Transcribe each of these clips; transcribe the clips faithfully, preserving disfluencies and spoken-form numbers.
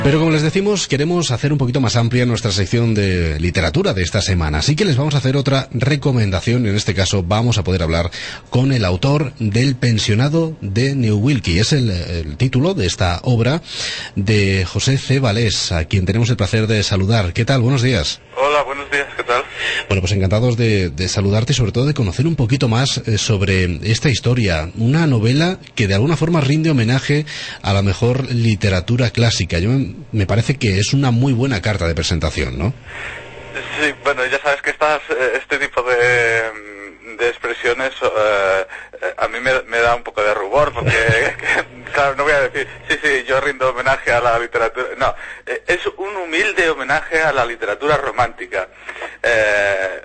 Pero como les decimos, queremos hacer un poquito más amplia nuestra sección de literatura de esta semana, así que les vamos a hacer otra recomendación. En este caso vamos a poder hablar con el autor del Pensionado de Neuwilkie. Es el, el título de esta obra de José C. Valés, a quien tenemos el placer de saludar. ¿Qué tal? Buenos días. Hola, buenos días, ¿qué tal? Bueno, pues encantados de, de saludarte y sobre todo de conocer un poquito más eh, sobre esta historia, una novela que de alguna forma rinde homenaje a la mejor literatura clásica. Yo me, me parece que es una muy buena carta de presentación, ¿no? Sí, bueno, ya sabes que estas, este tipo de, de expresiones eh, a mí me, me da un poco de rubor, porque claro, no voy a decir, sí, sí, yo rindo homenaje a la literatura, no, es un humilde homenaje a la literatura romántica. Eh,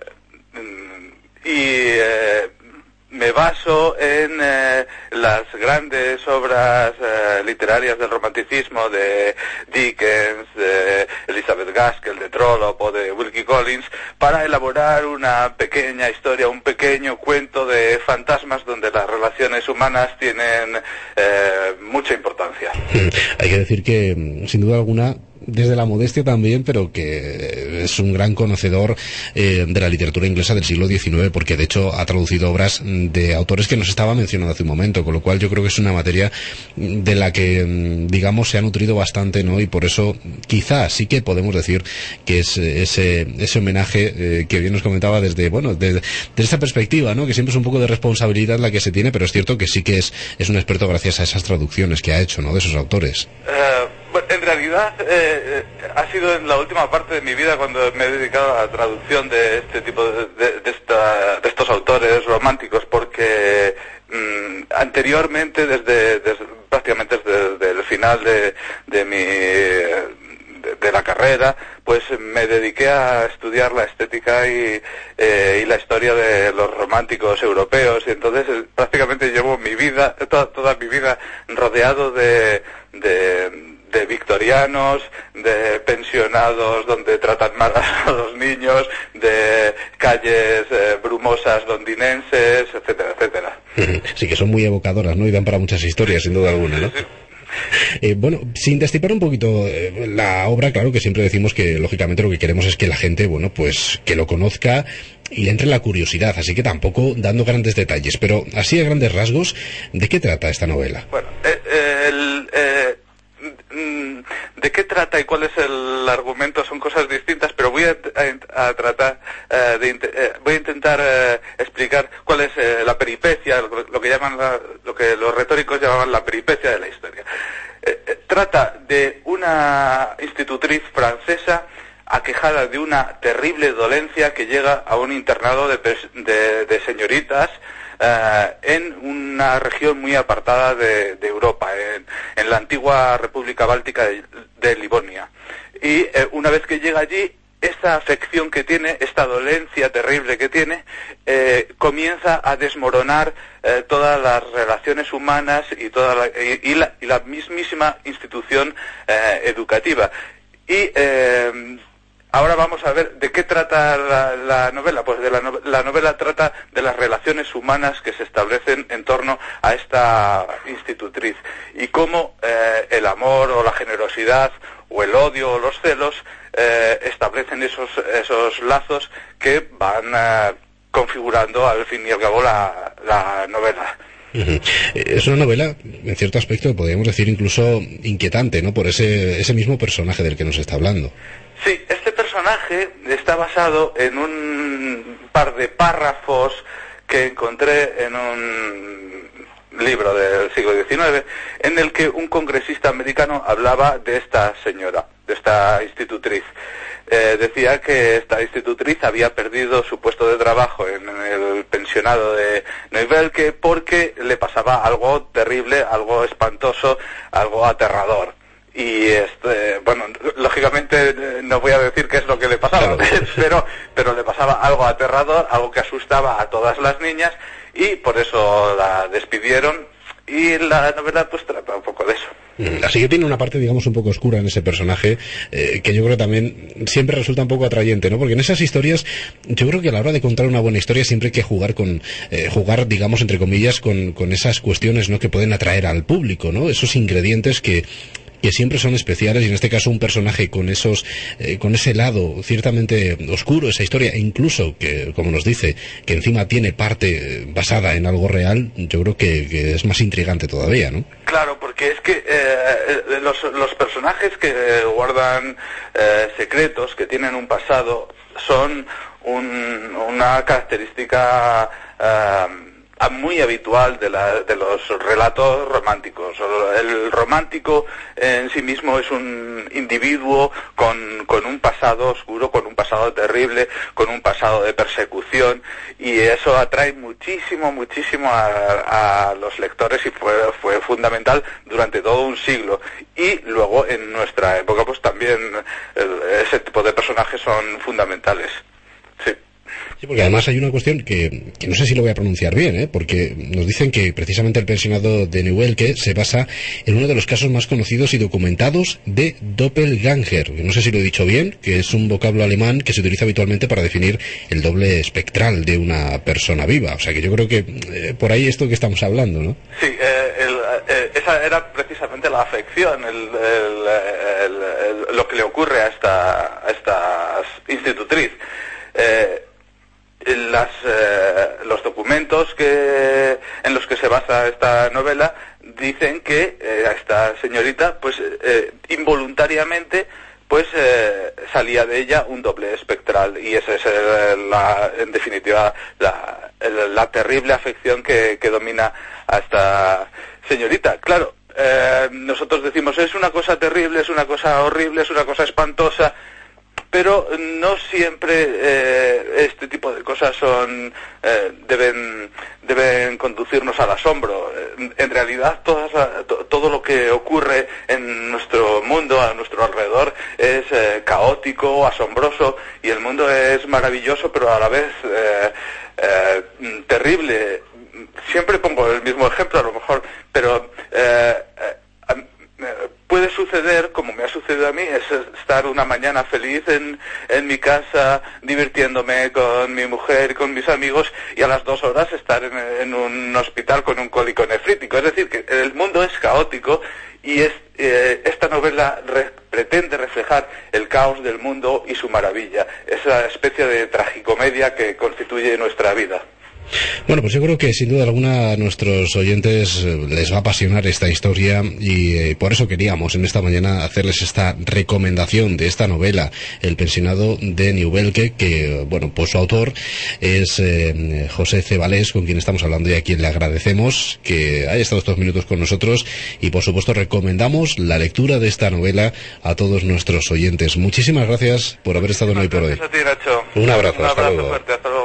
y eh, me baso en eh, las grandes obras eh, literarias del romanticismo de Dickens, de Elizabeth Gaskell, de Trollope o de Wilkie Collins para elaborar una pequeña historia, un pequeño cuento de fantasmas donde las relaciones humanas tienen eh, mucha importancia. Hay que decir que, sin duda alguna, desde la modestia también, pero que es un gran conocedor eh, de la literatura inglesa del siglo diecinueve, porque de hecho ha traducido obras de autores que nos estaba mencionando hace un momento, con lo cual yo creo que es una materia de la que, digamos, se ha nutrido bastante, ¿no? Y por eso quizás sí que podemos decir que es ese, ese homenaje eh, que bien nos comentaba desde, bueno, desde, desde esa perspectiva, ¿no? Que siempre es un poco de responsabilidad la que se tiene, pero es cierto que sí que es, es un experto gracias a esas traducciones que ha hecho, ¿no? De esos autores. Uh... Bueno, en realidad eh, ha sido en la última parte de mi vida cuando me he dedicado a la traducción de este tipo de, de, de, esta, de estos autores románticos, porque mmm, anteriormente, desde, desde prácticamente desde, desde el final de, de mi de, de la carrera, pues me dediqué a estudiar la estética y, eh, y la historia de los románticos europeos, y entonces eh, prácticamente llevo mi vida, toda, toda mi vida rodeado de, de de victorianos, de pensionados donde tratan mal a los niños, de calles eh, brumosas londinenses, etcétera, etcétera. Sí, que son muy evocadoras, ¿no? Y dan para muchas historias, sin duda alguna, ¿no? Sí, sí. Eh, bueno, sin destipar un poquito eh, la obra, claro que siempre decimos que lógicamente lo que queremos es que la gente, bueno, pues que lo conozca y le entre la curiosidad, así que tampoco dando grandes detalles, pero así a grandes rasgos, ¿de qué trata esta novela? Bueno, eh, eh, el... Eh... ¿de qué trata y cuál es el argumento? Son cosas distintas, pero voy a, a, a tratar uh, de eh, voy a intentar uh, explicar cuál es eh, la peripecia, lo, lo que llaman la, lo que los retóricos llamaban la peripecia de la historia. Eh, eh, trata de una institutriz francesa aquejada de una terrible dolencia que llega a un internado de, de, de señoritas Uh, en una región muy apartada de, de Europa, en, en la antigua República Báltica de, de Livonia. Y uh, una vez que llega allí, esta afección que tiene, esta dolencia terrible que tiene, eh, comienza a desmoronar eh, todas las relaciones humanas y toda la, y, y la, y la mismísima institución eh, educativa. Y eh, ahora vamos a ver de qué trata la, la novela. Pues de la, no, la novela trata de las relaciones humanas que se establecen en torno a esta institutriz y cómo eh, el amor o la generosidad o el odio o los celos eh, establecen esos, esos lazos que van eh, configurando al fin y al cabo la, la novela. Es una novela, en cierto aspecto, podríamos decir incluso inquietante, ¿no? Por ese, ese mismo personaje del que nos está hablando. Sí, este personaje está basado en un par de párrafos que encontré en un libro del siglo diecinueve, en el que un congresista americano hablaba de esta señora, de esta institutriz. Eh, decía que esta institutriz había perdido su puesto de trabajo en el pensionado de Neuwilkie porque le pasaba algo terrible, algo espantoso, algo aterrador. Y este, bueno, lógicamente no voy a decir qué es lo que le pasaba, pero, pero le pasaba algo aterrador, algo que asustaba a todas las niñas, y por eso la despidieron, y la novela pues trata un poco de eso. Así que tiene una parte, digamos, un poco oscura en ese personaje, eh, que yo creo también siempre resulta un poco atrayente, ¿no? Porque en esas historias, yo creo que a la hora de contar una buena historia siempre hay que jugar con, eh, jugar, digamos, entre comillas, con, con esas cuestiones, ¿no? Que pueden atraer al público, ¿no? Esos ingredientes que que siempre son especiales, y en este caso un personaje con esos eh, con ese lado ciertamente oscuro, esa historia, e incluso que, como nos dice, que encima tiene parte basada en algo real, yo creo que, que es más intrigante todavía, ¿no? Claro, porque es que eh, los, los personajes que guardan eh, secretos, que tienen un pasado, son un, una característica eh, muy habitual de, la, de los relatos románticos. El romántico en sí mismo es un individuo con, con un pasado oscuro, con un pasado terrible, con un pasado de persecución, y eso atrae muchísimo, muchísimo a, a los lectores, y fue, fue fundamental durante todo un siglo. Y luego en nuestra época pues también el, ese tipo de personajes son fundamentales. Sí. Sí, porque además hay una cuestión que, que no sé si lo voy a pronunciar bien, ¿eh? Porque nos dicen que precisamente el pensionado de Nieuwelke se basa en uno de los casos más conocidos y documentados de doppelganger. No sé si lo he dicho bien, que es un vocablo alemán que se utiliza habitualmente para definir el doble espectral de una persona viva. O sea que yo creo que eh, por ahí esto que estamos hablando, ¿no? Sí, eh, el, eh, esa era precisamente la afección, el, el, el, el, lo que le ocurre a esta, a esta institutriz. Eh, Las, eh, los documentos que en los que se basa esta novela dicen que eh, a esta señorita pues eh, involuntariamente pues eh, salía de ella un doble espectral, y esa es el, la, en definitiva la, el, la terrible afección que, que domina a esta señorita. Claro, eh, nosotros decimos es una cosa terrible, es una cosa horrible, es una cosa espantosa, pero no siempre eh, este tipo de cosas son eh, deben deben conducirnos al asombro. En realidad todas, to, todo lo que ocurre en nuestro mundo, a nuestro alrededor, es eh, caótico, asombroso, y el mundo es maravilloso, pero a la vez eh, eh, terrible. Siempre pongo el mismo ejemplo, a lo mejor, pero eh, eh, puede suceder, como me ha sucedido a mí, es estar una mañana feliz en, en mi casa, divirtiéndome con mi mujer y con mis amigos, y a las dos horas estar en, en un hospital con un cólico nefrítico. Es decir, que el mundo es caótico, y es, eh, esta novela re, pretende reflejar el caos del mundo y su maravilla, esa especie de tragicomedia que constituye nuestra vida. Bueno, pues yo creo que sin duda alguna a nuestros oyentes les va a apasionar esta historia, y eh, por eso queríamos en esta mañana hacerles esta recomendación de esta novela, El pensionado de Nieuwelke, que, bueno, pues su autor es eh, José Cebalés, con quien estamos hablando y a quien le agradecemos que haya estado estos minutos con nosotros, y por supuesto recomendamos la lectura de esta novela a todos nuestros oyentes. Muchísimas gracias por haber estado en Hoy por Hoy. Gracias a ti, Nacho. Un abrazo, Un hasta abrazo luego. fuerte, hasta luego.